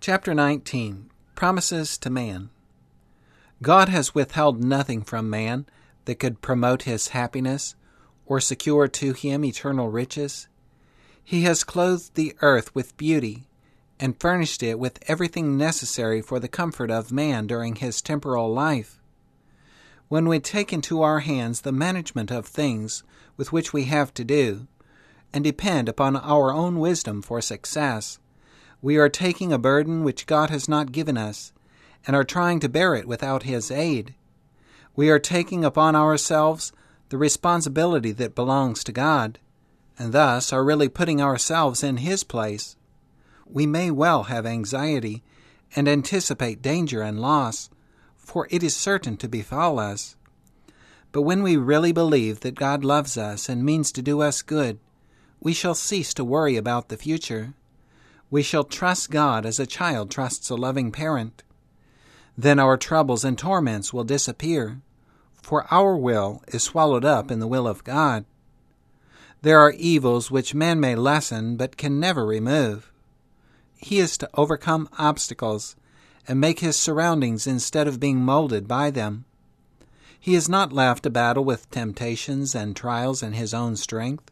Chapter 19. Promises to Man. God has withheld nothing from man that could promote his happiness or secure to him eternal riches. He has clothed the earth with beauty and furnished it with everything necessary for the comfort of man during his temporal life. When we take into our hands the management of things with which we have to do, and depend upon our own wisdom for success, we are taking a burden which God has not given us, and are trying to bear it without His aid. We are taking upon ourselves the responsibility that belongs to God, and thus are really putting ourselves in His place. We may well have anxiety and anticipate danger and loss, for it is certain to befall us. But when we really believe that God loves us and means to do us good, we shall cease to worry about the future. We shall trust God as a child trusts a loving parent. Then our troubles and torments will disappear, for our will is swallowed up in the will of God. There are evils which man may lessen but can never remove. He is to overcome obstacles and make his surroundings instead of being molded by them. He is not left to battle with temptations and trials in his own strength.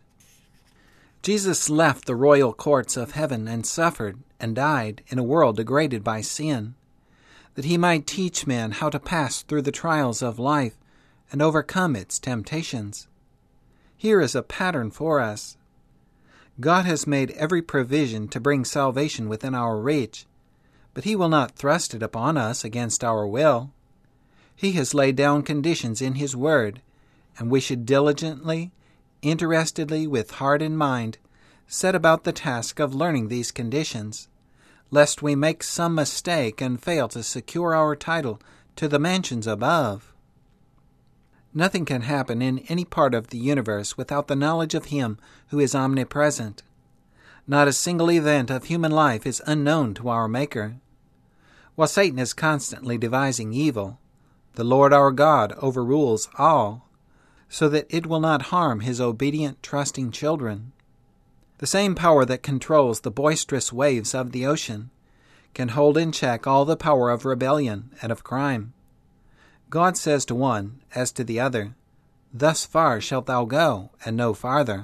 Jesus left the royal courts of heaven and suffered and died in a world degraded by sin, that he might teach men how to pass through the trials of life and overcome its temptations. Here is a pattern for us. God has made every provision to bring salvation within our reach, but He will not thrust it upon us against our will. He has laid down conditions in His Word, and we should diligently, interestedly, with heart and mind, set about the task of learning these conditions, lest we make some mistake and fail to secure our title to the mansions above. Nothing can happen in any part of the universe without the knowledge of Him who is omnipresent. Not a single event of human life is unknown to our Maker. While Satan is constantly devising evil, the Lord our God overrules all, so that it will not harm His obedient, trusting children. The same power that controls the boisterous waves of the ocean can hold in check all the power of rebellion and of crime. God says to one, as to the other, "Thus far shalt thou go, and no farther."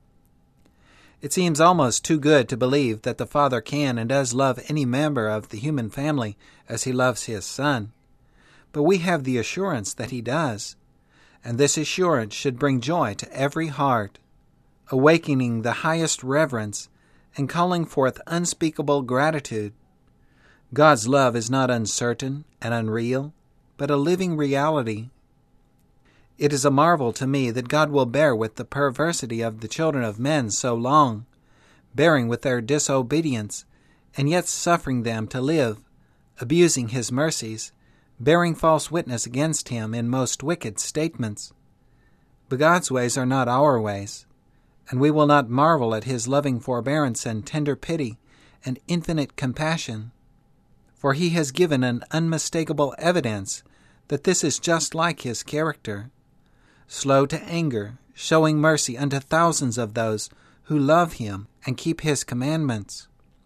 It seems almost too good to believe that the Father can and does love any member of the human family as He loves His Son. But we have the assurance that He does, and this assurance should bring joy to every heart, awakening the highest reverence and calling forth unspeakable gratitude. God's love is not uncertain and unreal, but a living reality. It is a marvel to me that God will bear with the perversity of the children of men so long, bearing with their disobedience, and yet suffering them to live, abusing His mercies, bearing false witness against Him in most wicked statements. But God's ways are not our ways, and we will not marvel at His loving forbearance and tender pity and infinite compassion, for He has given an unmistakable evidence that this is just like His character, slow to anger, showing mercy unto thousands of those who love Him and keep His commandments.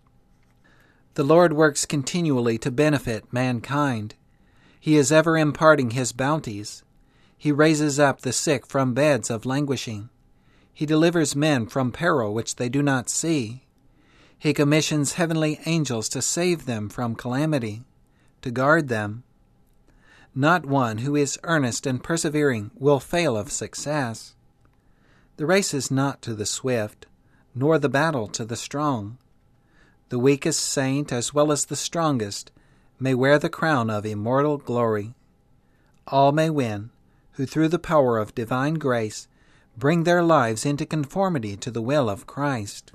The Lord works continually to benefit mankind. He is ever imparting His bounties. He raises up the sick from beds of languishing. He delivers men from peril which they do not see. He commissions heavenly angels to save them from calamity, to guard them. Not one who is earnest and persevering will fail of success. The race is not to the swift, nor the battle to the strong. The weakest saint, as well as the strongest, may wear the crown of immortal glory. All may win, who through the power of divine grace bring their lives into conformity to the will of Christ.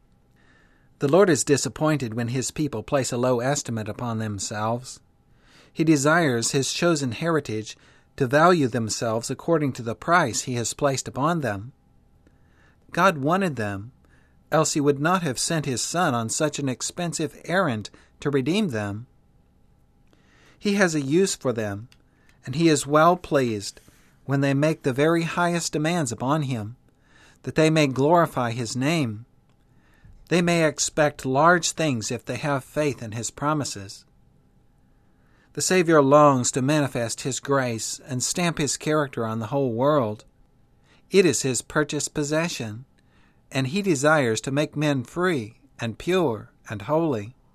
The Lord is disappointed when His people place a low estimate upon themselves. He desires His chosen heritage to value themselves according to the price He has placed upon them. God wanted them, else He would not have sent His Son on such an expensive errand to redeem them. He has a use for them, and He is well pleased when they make the very highest demands upon Him, that they may glorify His name. They may expect large things if they have faith in His promises. The Savior longs to manifest His grace and stamp His character on the whole world. It is His purchased possession, and He desires to make men free and pure and holy.